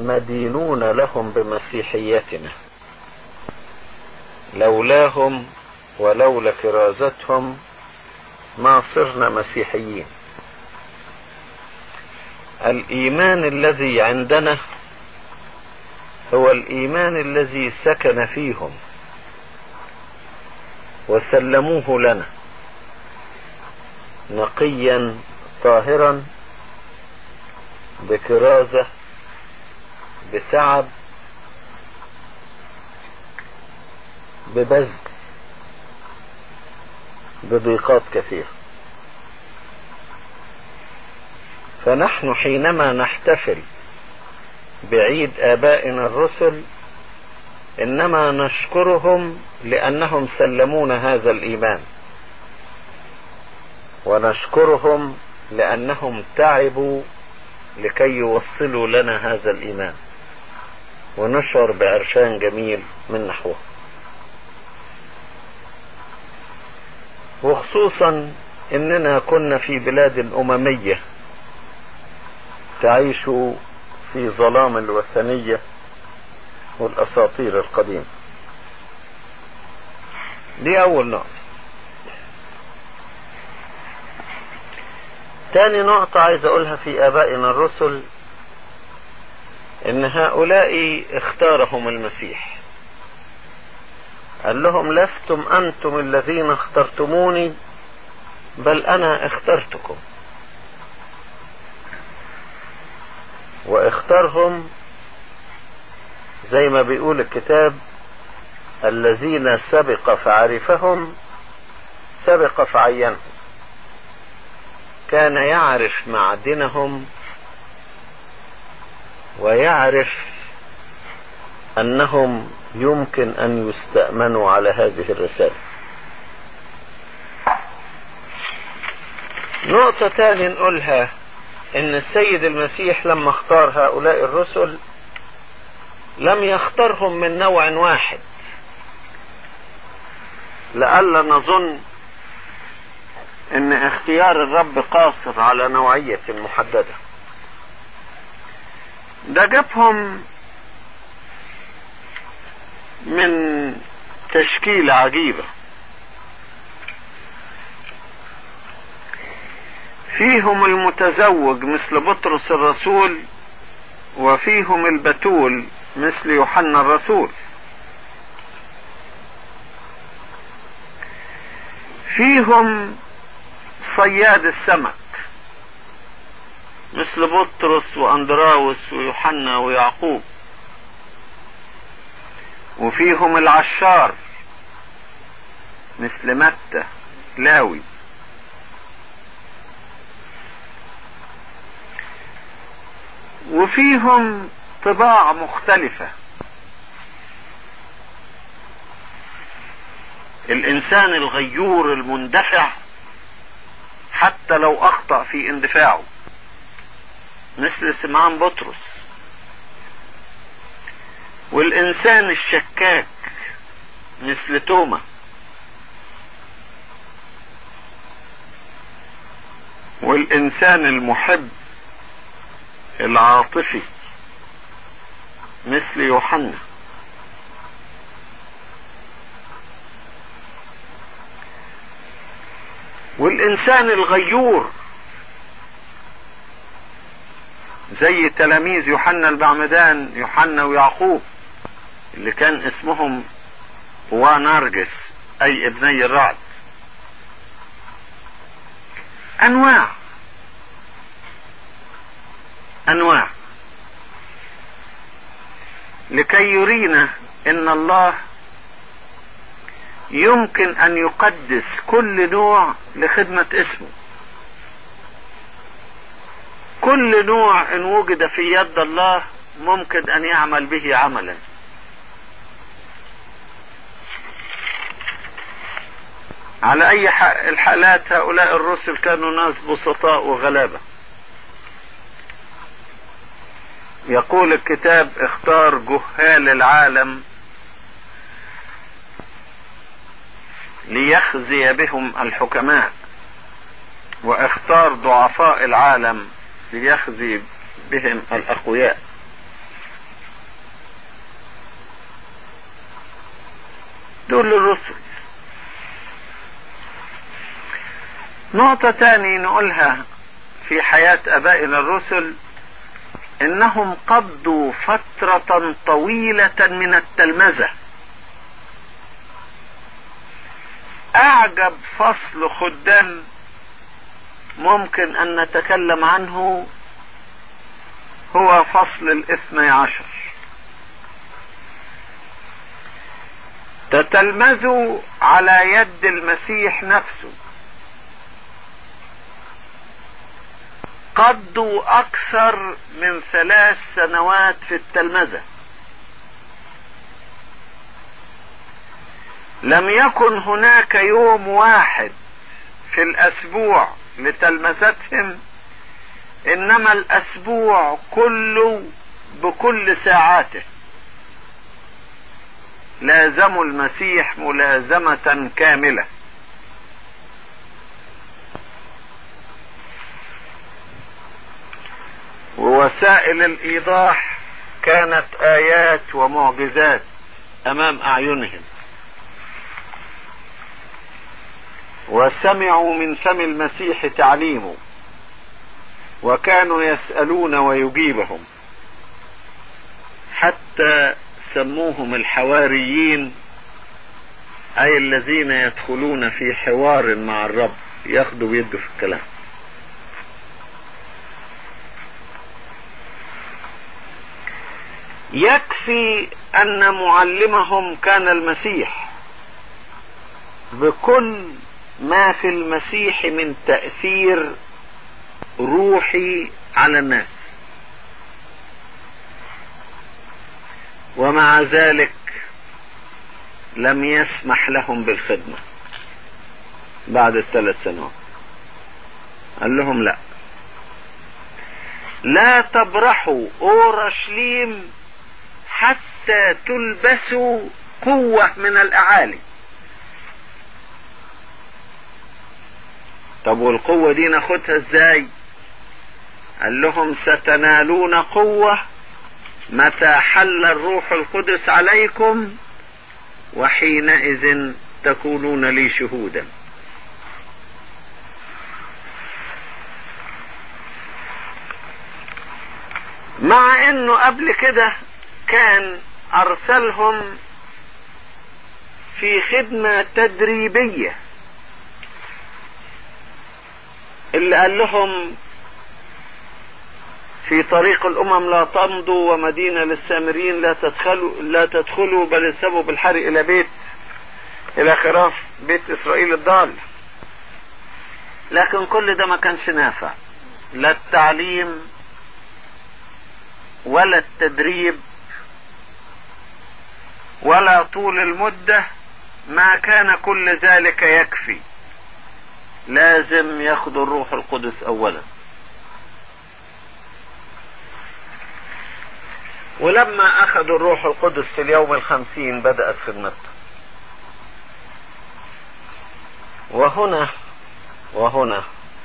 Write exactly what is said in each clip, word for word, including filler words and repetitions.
مدينون لهم بمسيحيتنا، لولاهم ولولا كرازتهم ما صرنا مسيحيين. الإيمان الذي عندنا هو الإيمان الذي سكن فيهم وسلموه لنا نقيا طاهرا بكرازة بتعب ببذل بضيقات كثيرة. فنحن حينما نحتفل بعيد آبائنا الرسل إنما نشكرهم لأنهم سلمونا هذا الإيمان، ونشكرهم لأنهم تعبوا لكي يوصلوا لنا هذا الإيمان، ونشعر بعرشان جميل من نحوه. وخصوصا إننا كنا في بلاد أممية تعيش في ظلام الوثنية والأساطير القديمة. دي أول نقطة. تاني نقطة عايز أقولها في آبائنا الرسل إن هؤلاء اختارهم المسيح، قال لهم لستم أنتم الذين اخترتموني بل أنا اخترتكم. واختارهم زي ما بيقول الكتاب الذين سبق فعرفهم سبق فعينهم. كان يعرف معدنهم ويعرف أنهم يمكن أن يستأمنوا على هذه الرسالة. نقطة تانية نقولها إن السيد المسيح لما اختار هؤلاء الرسل لم يختارهم من نوع واحد، لئلا نظن ان اختيار الرب قاصر على نوعية محددة. ده جابهم من تشكيلة عجيبة، فيهم المتزوج مثل بطرس الرسول، وفيهم البتول مثل يوحنا الرسول، فيهم صياد السمك مثل بطرس واندراوس ويوحنا ويعقوب، وفيهم العشار مثل متى لاوي، وفيهم طباع مختلفة. الإنسان الغيور المندفع حتى لو أخطأ في اندفاعه مثل سمعان بطرس، والإنسان الشكاك مثل توما، والإنسان المحب العاطفي مثل يوحنا، والإنسان الغيور زي تلاميذ يوحنا المعمدان يوحنا ويعقوب اللي كان اسمهم وانرجس أي ابني الرعد. أنواع أنواع لكي يرينا ان الله يمكن ان يقدس كل نوع لخدمة اسمه. كل نوع ان وجد في يد الله ممكن ان يعمل به عملا. على اي الحالات هؤلاء الرسل كانوا ناس بسطاء وغلابة. يقول الكتاب اختار جهال العالم ليخزي بهم الحكماء، واختار ضعفاء العالم ليخزي بهم الأقوياء. دول الرسل. نقطة تاني نقولها في حياة ابائنا الرسل، انهم قضوا فترة طويلة من التلمذة. اعجب فصل خدام ممكن ان نتكلم عنه هو فصل الاثني عشر. تتلمذوا على يد المسيح نفسه، قضوا اكثر من ثلاث سنوات في التلمذة. لم يكن هناك يوم واحد في الاسبوع لتلمذتهم، انما الاسبوع كله بكل ساعاته لازموا المسيح ملازمة كاملة. ووسائل الايضاح كانت ايات ومعجزات امام اعينهم، وسمعوا من فم المسيح تعليمه، وكانوا يسألون ويجيبهم، حتى سموهم الحواريين، اي الذين يدخلون في حوار مع الرب، ياخدوا بيده في الكلام. يكفي ان معلمهم كان المسيح بكل ما في المسيح من تأثير روحي على الناس، ومع ذلك لم يسمح لهم بالخدمة بعد الثلاث سنوات. قال لهم لا لا تبرحوا اورشليم حتى تلبسوا قوة من الاعالي. طب والقوة دي ناخدها ازاي؟ قال لهم ستنالون قوة متى حل الروح القدس عليكم، وحينئذ تكونون لي شهودا. مع انه قبل كده كان ارسلهم في خدمة تدريبية، اللي قال لهم في طريق الامم لا تمضوا، ومدينة للسامريين لا تدخلوا لا تدخلوا بل اذهبوا بالحري الى بيت الى خراف بيت اسرائيل الضال. لكن كل ده ما كانش نافع، لا التعليم ولا التدريب ولا طول المدة، ما كان كل ذلك يكفي. لازم ياخدوا الروح القدس اولا. ولما اخذوا الروح القدس في اليوم الخمسين بدأت خدمته. وهنا وهنا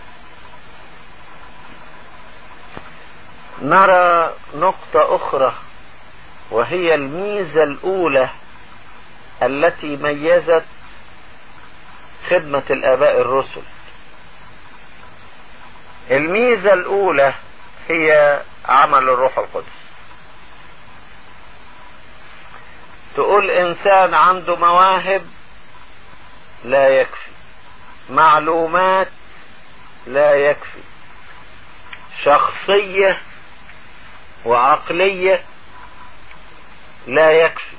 نرى نقطة اخرى، وهي الميزة الاولى التي ميزت خدمة الاباء الرسل. الميزة الاولى هي عمل الروح القدس. تقول انسان عنده مواهب لا يكفي، معلومات لا يكفي، شخصية وعقلية لا يكفي،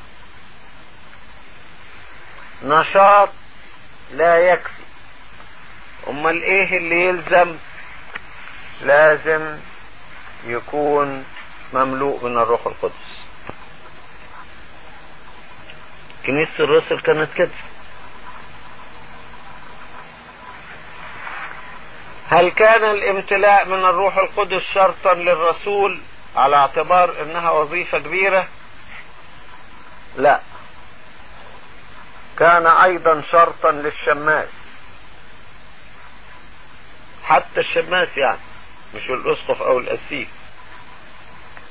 نشاط لا يكفي. امال ايه اللي يلزم؟ لازم يكون مملوء من الروح القدس. كنيسة الرسل كانت كده. هل كان الامتلاء من الروح القدس شرطا للرسول على اعتبار انها وظيفة كبيرة؟ لا، كان ايضا شرطا للشماس. حتى الشماس يعني مش الاسقف او القسيس،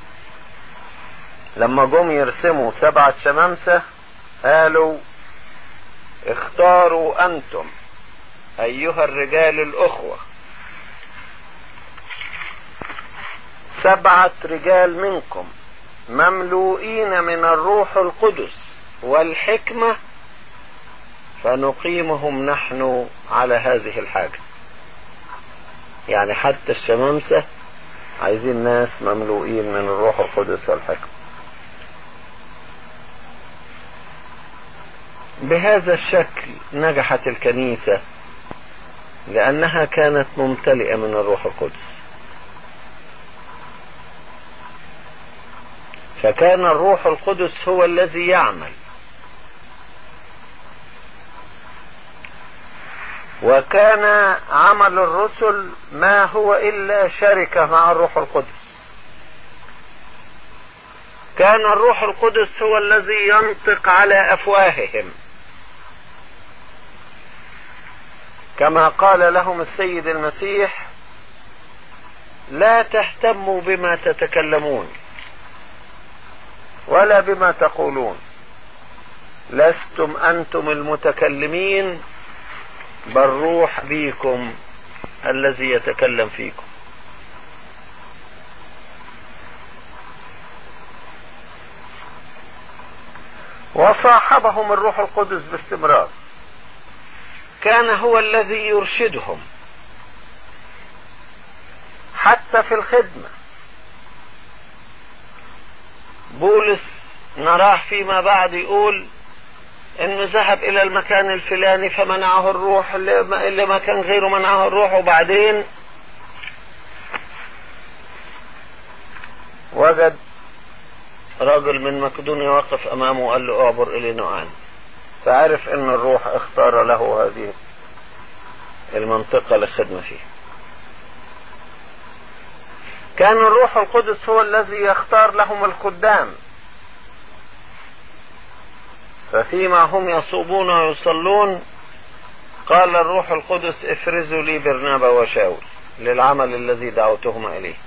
لما جم يرسموا سبعة شمامسة قالوا اختاروا أنتم أيها الرجال الأخوة سبعة رجال منكم مملوئين من الروح القدس والحكمة فنقيمهم نحن على هذه الحاجة. يعني حتى الشمامسة عايزين ناس مملوئين من الروح القدس والحكمة. بهذا الشكل نجحت الكنيسة لأنها كانت ممتلئة من الروح القدس، فكان الروح القدس هو الذي يعمل، وكان عمل الرسل ما هو إلا شركة مع الروح القدس. كان الروح القدس هو الذي ينطق على أفواههم، كما قال لهم السيد المسيح: لا تهتموا بما تتكلمون ولا بما تقولون، لستم أنتم المتكلمين بل روح بيكم الذي يتكلم فيكم. وصاحبهم الروح القدس باستمرار، كان هو الذي يرشدهم حتى في الخدمة. بولس نراه فيما بعد يقول انه ذهب الى المكان الفلاني فمنعه الروح اللي ما كان غيره منعه الروح، وبعدين وجد رجل من مقدونيا وقف امامه وقال له: اعبر الى نوعان. فعرف ان الروح اختار له هذه المنطقة للخدمة فيها. كان الروح القدس هو الذي يختار لهم الخدام، ففيما هم يصومون ويصلون قال الروح القدس: افرزوا لي برنابا وشاول للعمل الذي دعوتهما إليه.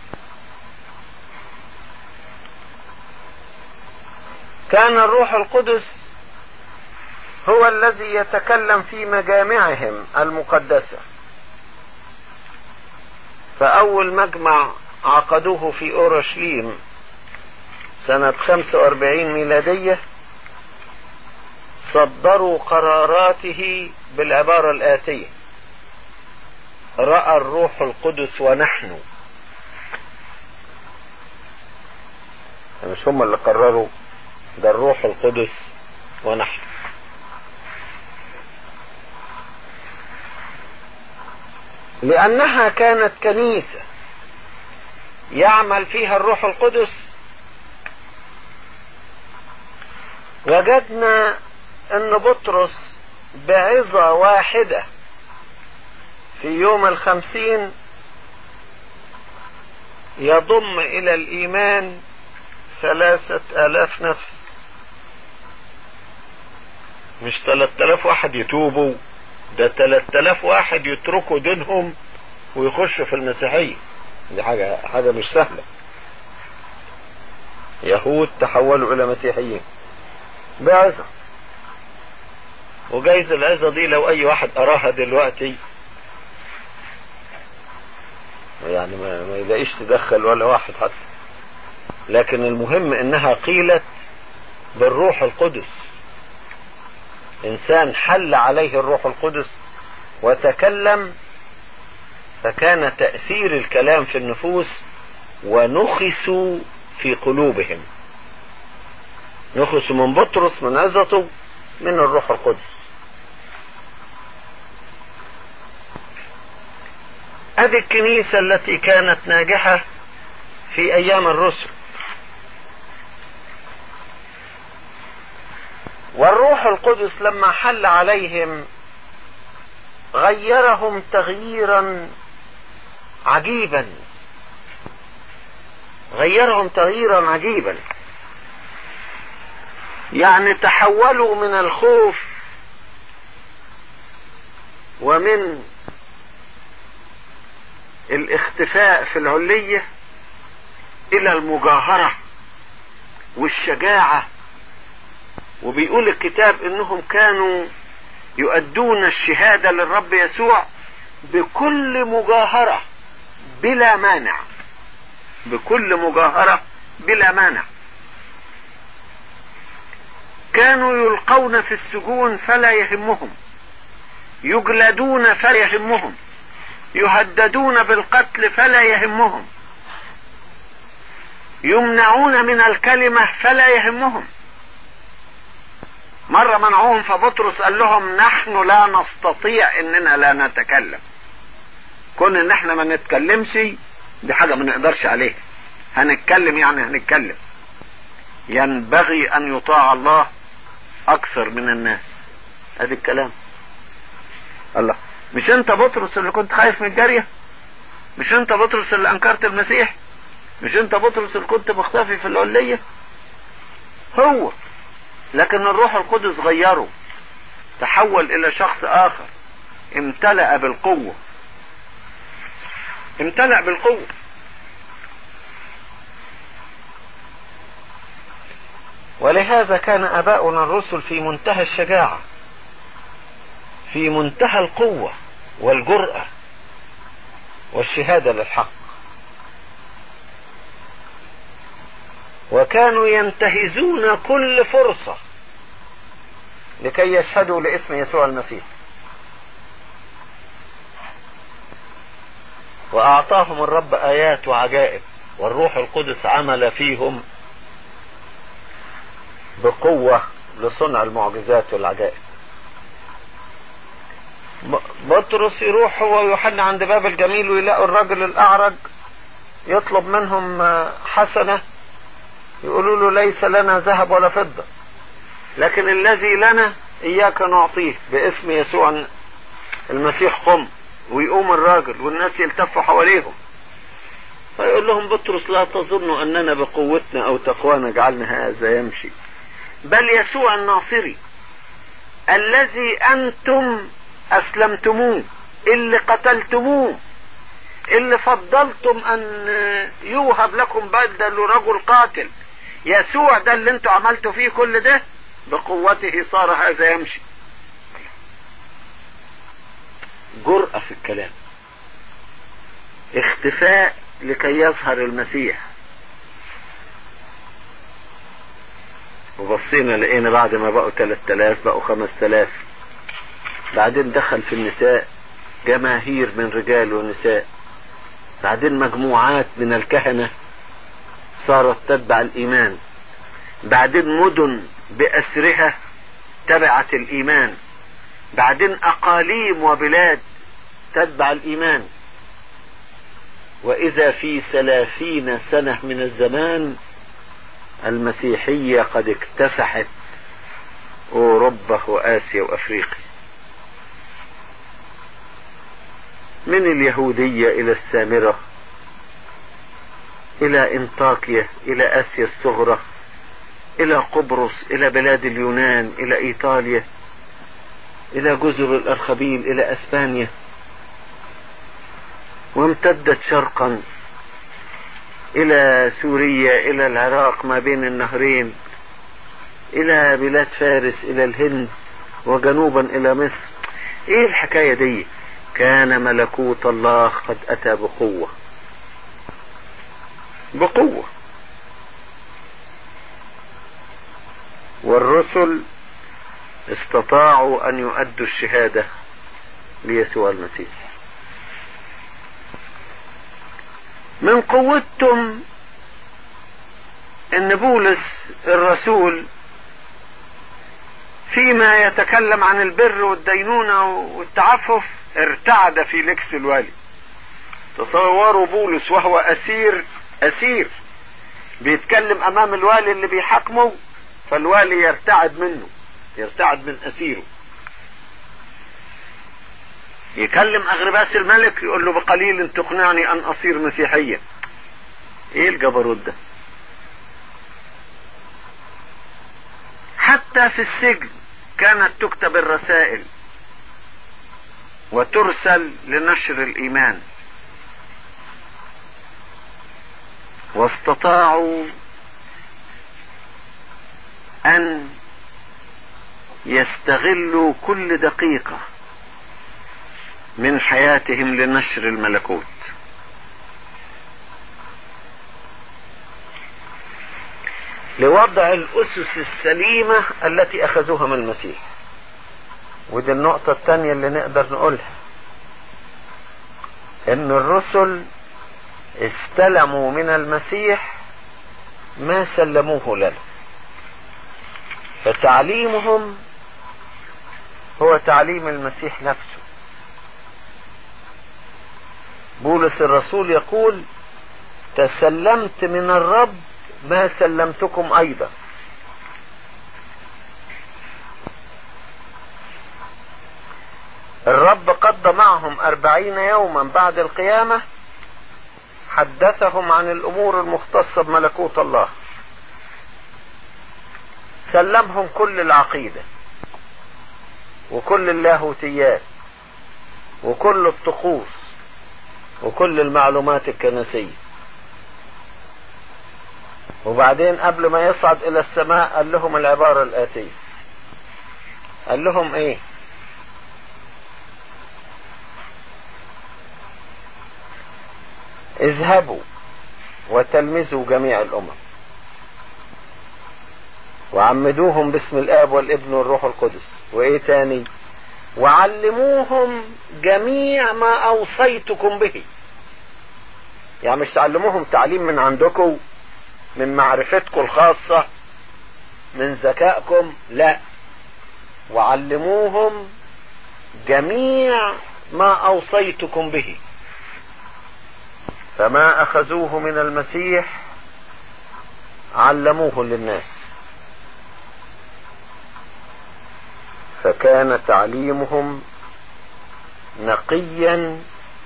كان الروح القدس هو الذي يتكلم في مجامعهم المقدسة. فأول مجمع عقدوه في أورشليم سنة خمسة وأربعين ميلادية صدروا قراراته بالعبارة الآتية: رأى الروح القدس ونحن. مش هم اللي قرروا، ده الروح القدس ونحن. لأنها كانت كنيسة يعمل فيها الروح القدس، وجدنا ان بطرس بعظة واحدة في يوم الخمسين يضم الى الايمان ثلاثة الاف نفس. مش ثلاثة الاف واحد يتوبوا، ده ثلاثة الاف واحد يتركوا دينهم ويخشوا في المسيحية. دي حاجة حاجة مش سهلة. يهود تحولوا الى مسيحيين بعظة. وجايز العظة دي لو اي واحد اراها دلوقتي يعني ما, ما يلاقيش تدخل ولا واحد حتى، لكن المهم انها قيلت بالروح القدس. انسان حل عليه الروح القدس وتكلم، فكان تأثير الكلام في النفوس ونخسوا في قلوبهم. نخسوا من بطرس من عظته من الروح القدس. هذه الكنيسة التي كانت ناجحة في ايام الرسل. والروح القدس لما حل عليهم غيرهم تغييرا عجيبا، غيرهم تغييرا عجيبا. يعني تحولوا من الخوف ومن الاختفاء في العلية الى المجاهرة والشجاعة. وبيقول الكتاب انهم كانوا يؤدون الشهادة للرب يسوع بكل مجاهرة بلا مانع، بكل مجاهرة بلا مانع. كانوا يلقون في السجون فلا يهمهم، يجلدون فلا يهمهم، يهددون بالقتل فلا يهمهم، يمنعون من الكلمة فلا يهمهم. مرة منعوهم فبطرس قال لهم نحن لا نستطيع اننا لا نتكلم. كون ان احنا ما نتكلمش دي حاجة ما نقدرش عليها، هنتكلم يعني هنتكلم. ينبغي ان يطاع الله اكثر من الناس. ادي الكلام. الله، مش انت بطرس اللي كنت خايف من الجارية؟ مش انت بطرس اللي انكرت المسيح؟ مش انت بطرس اللي كنت مختفي في العلية؟ هو، لكن الروح القدس غيره، تحول الى شخص اخر، امتلأ بالقوة، امتلأ بالقوة. ولهذا كان اباؤنا الرسل في منتهى الشجاعة، في منتهى القوة والجرأة والشهادة للحق، وكانوا ينتهزون كل فرصة لكي يشهدوا لاسم يسوع المسيح. وأعطاهم الرب آيات وعجائب، والروح القدس عمل فيهم بقوة لصنع المعجزات والعجائب. بطرس يروح هو ويوحنا عند باب الجميل ويلاقوا الرجل الأعرج، يطلب منهم حسنة، يقولوا له ليس لنا ذهب ولا فضة، لكن الذي لنا إياك نعطيه، باسم يسوع المسيح قم. ويقوم الراجل والناس يلتفوا حواليهم، فيقول لهم بطرس لا تظنوا أننا بقوتنا أو تقوانا جعلنا هذا يمشي، بل يسوع الناصري الذي أنتم أسلمتموه، اللي قتلتموه، اللي فضلتم أن يوهب لكم بدل رجل قاتل. يسوع ده اللي انتوا عملتوا فيه كل ده، بقوته صار هذا يمشي. جرأة في الكلام، اختفاء لكي يظهر المسيح. وبصينا لقينا بعد ما بقوا ثلاثة آلاف بقوا خمسة آلاف. بعدين دخل في النساء جماهير من رجال ونساء، بعدين مجموعات من الكهنة صارت تتبع الإيمان، بعدين مدن بأسرها تبعت الإيمان، بعدين أقاليم وبلاد تتبع الإيمان. وإذا في ثلاثين سنة من الزمان المسيحية قد اكتسحت أوروبا وآسيا وأفريقيا، من اليهودية إلى السامرة، إلى إنطاكيا، إلى آسيا الصغرى، إلى قبرص، إلى بلاد اليونان، إلى إيطاليا، إلى جزر الأرخبيل، إلى أسبانيا، وامتدت شرقا إلى سوريا، إلى العراق ما بين النهرين، إلى بلاد فارس، إلى الهند، وجنوبا إلى مصر. إيه الحكاية دي؟ كان ملكوت الله قد أتى بقوة، بقوة. والرسل استطاعوا أن يؤدوا الشهادة ليسوع المسيح. من قوتهم ان بولس الرسول فيما يتكلم عن البر والدينونة والتعفف ارتعد في لكس الوالي. تصوروا بولس وهو أسير أسير بيتكلم أمام الوالي اللي بيحاكمه، فالوالي يرتعد منه، يرتعد من أسيره. يكلم أغرباس الملك يقول له بقليل تقنعني أن أصير مسيحيا. إيه الجبروت ده؟ حتى في السجن كانت تكتب الرسائل وترسل لنشر الإيمان، واستطاعوا أن يستغلوا كل دقيقة من حياتهم لنشر الملكوت. لوضع الأسس السليمة التي أخذوها من المسيح. ودي النقطة الثانية اللي نقدر نقولها، إن الرسل استلموا من المسيح ما سلموه لنا، فتعليمهم هو تعليم المسيح نفسه. بولس الرسول يقول: تسلمت من الرب ما سلمتكم أيضا. الرب قضى معهم أربعين يوما بعد القيامة، حدثهم عن الأمور المختصة بملكوت الله، سلمهم كل العقيدة وكل اللاهوتيات وكل الطقوس وكل المعلومات الكنسية. وبعدين قبل ما يصعد إلى السماء قال لهم العبارة الآتية. قال لهم إيه؟ اذهبوا وتلمذوا جميع الأمم وعمدوهم باسم الآب والابن والروح القدس. وإيه تاني؟ وعلموهم جميع ما أوصيتكم به. يعني مش تعلموهم تعليم من عندكم، من معرفتكم الخاصة، من ذكائكم، لا، وعلموهم جميع ما أوصيتكم به. فما أخذوه من المسيح علموه للناس، فكان تعليمهم نقيا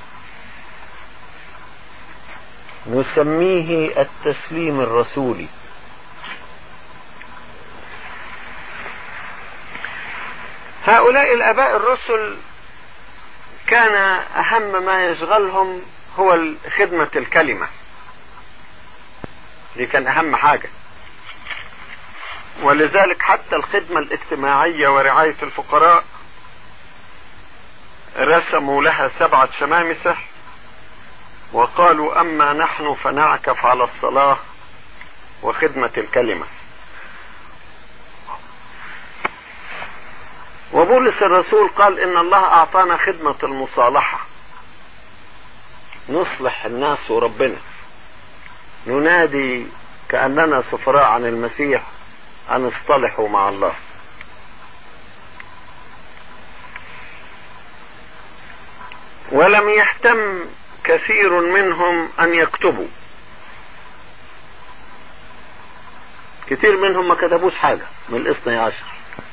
نسميه التسليم الرسولي. هؤلاء الآباء الرسل كان أهم ما يشغلهم هو خدمة الكلمة، دي كان أهم حاجة. ولذلك حتى الخدمة الاجتماعية ورعاية الفقراء رسموا لها سبعة شمامسة وقالوا: أما نحن فنعكف على الصلاة وخدمة الكلمة. وبولس الرسول قال: إن الله أعطانا خدمة المصالحة، نصلح الناس وربنا، ننادي كأننا سفراء عن المسيح أن اصطلحوا مع الله. ولم يهتم كثير منهم أن يكتبوا، كثير منهم ما كتبوش حاجة من الاثني عشر،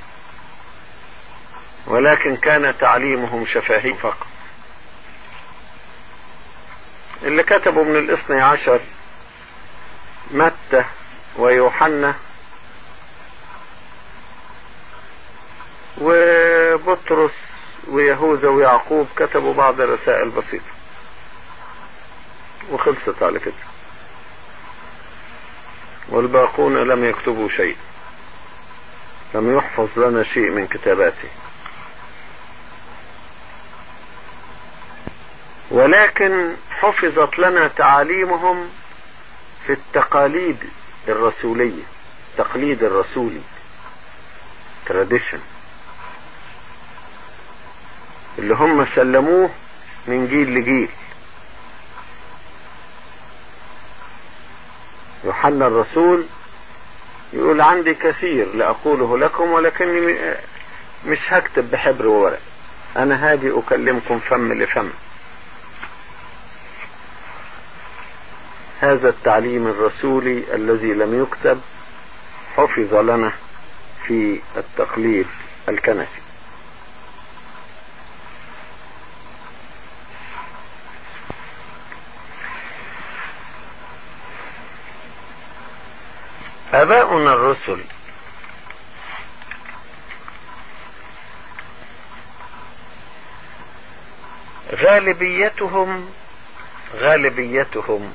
ولكن كان تعليمهم شفاهي فقط. اللي كتبوا من الاثني عشر متى ويوحنا وبطرس ويهوذا ويعقوب، كتبوا بعض الرسائل بسيطة وخلصت على كده، والباقون لم يكتبوا شيء، لم يحفظ لنا شيء من كتاباته. ولكن حفظت لنا تعاليمهم في التقاليد الرسولية، التقليد الرسولي، tradition، اللي هم سلموه من جيل لجيل. يوحنا الرسول يقول: عندي كثير لأقوله لكم ولكني مش هكتب بحبر وورق، أنا هاجي أكلمكم فم لفم. هذا التعليم الرسولي الذي لم يكتب حفظ لنا في التقليد الكنسي. آباؤنا الرسل غالبيتهم غالبيتهم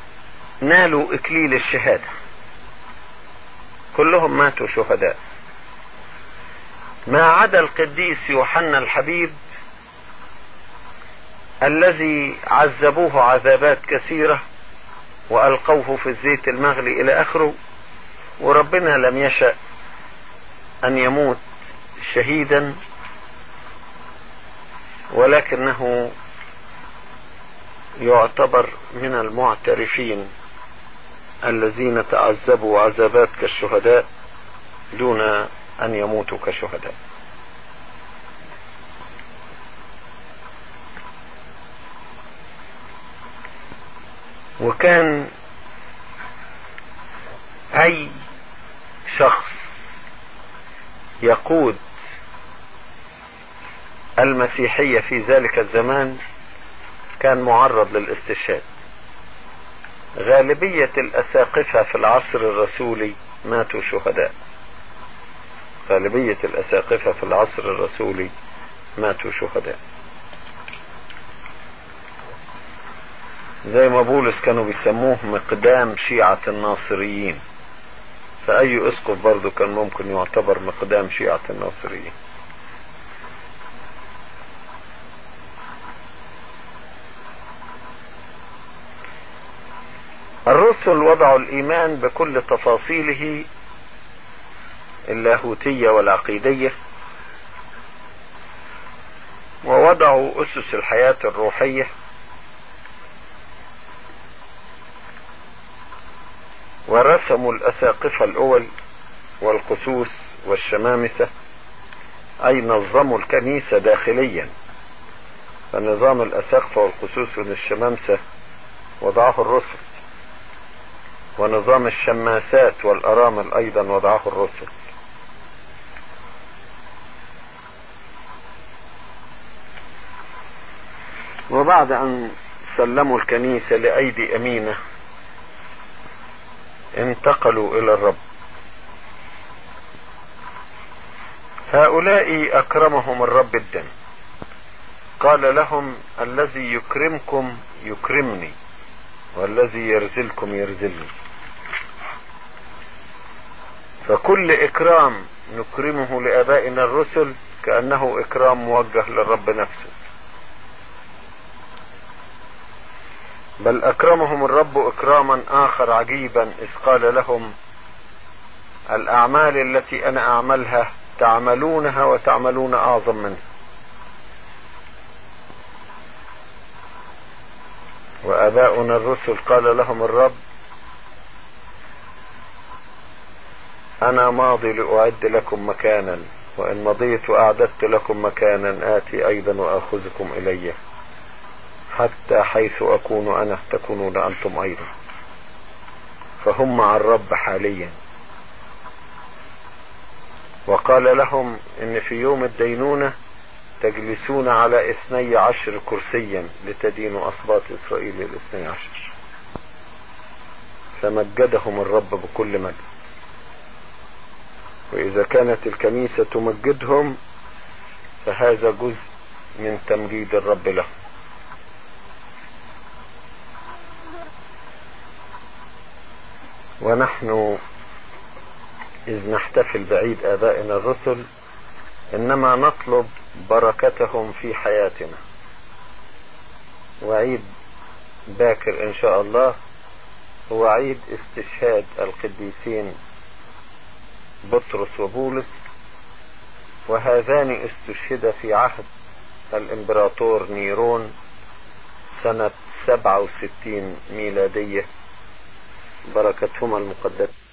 نالوا إكليل الشهادة، كلهم ماتوا شهداء. ما عدا القديس يوحنا الحبيب الذي عذبوه عذابات كثيرة وألقوه في الزيت المغلي إلى آخره، وربنا لم يشأ أن يموت شهيدا، ولكنه يعتبر من المعترفين الذين تعذبوا عذابات كالشهداء دون أن يموتوا كشهداء. وكان أي شخص يقود المسيحية في ذلك الزمان كان معرض للاستشهاد. غالبية الأساقفة في العصر الرسولي ماتوا شهداء. غالبية الأساقفة في العصر الرسولي ماتوا شهداء. زي ما بولس كانوا بيسموه مقدام شيعة الناصريين، فأي أسقف برضو كان ممكن يعتبر مقدام شيعة الناصريين. الرسل وضعوا الإيمان بكل تفاصيله اللاهوتية والعقيدية، ووضعوا أسس الحياة الروحية، ورسموا الأساقفة الأول والقسوس والشمامسة، أي نظموا الكنيسة داخليا. فنظام الأساقفة والقسوس والشمامسة وضعه الرسل، ونظام الشماسات والأرامل أيضا وضعه الرسل. وبعد أن سلموا الكنيسة لأيدي أمينة انتقلوا إلى الرب. هؤلاء أكرمهم الرب جدا، قال لهم: الذي يكرمكم يكرمني، والذي يرزلكم يرزلني. فكل إكرام نكرمه لآبائنا الرسل كأنه إكرام موجه للرب نفسه، بل أكرمهم الرب إكراما آخر عجيبا، إذ قال لهم: الأعمال التي أنا أعملها تعملونها وتعملون أعظم منها. وآباؤنا الرسل قال لهم الرب: أنا ماضي لأعد لكم مكانا، وإن مضيت وأعددت لكم مكانا آتي أيضا وأخذكم إلي، حتى حيث أكون أنا تكونون أنتم أيضا. فهم مع الرب حاليا. وقال لهم إن في يوم الدينونة تجلسون على اثني عشر كرسيا لتدينوا أصباط إسرائيل الاثني عشر. فمجدهم الرب بكل مجد. وإذا كانت الكنيسة تمجدهم فهذا جزء من تمجيد الرب له. ونحن إذ نحتفل بعيد آبائنا الرسل إنما نطلب بركتهم في حياتنا. وعيد باكر إن شاء الله هو عيد استشهاد القديسين بطرس وبولس، وهذان استشهد في عهد الإمبراطور نيرون سنة سبعة وستين ميلادية. بركتهما المقدسة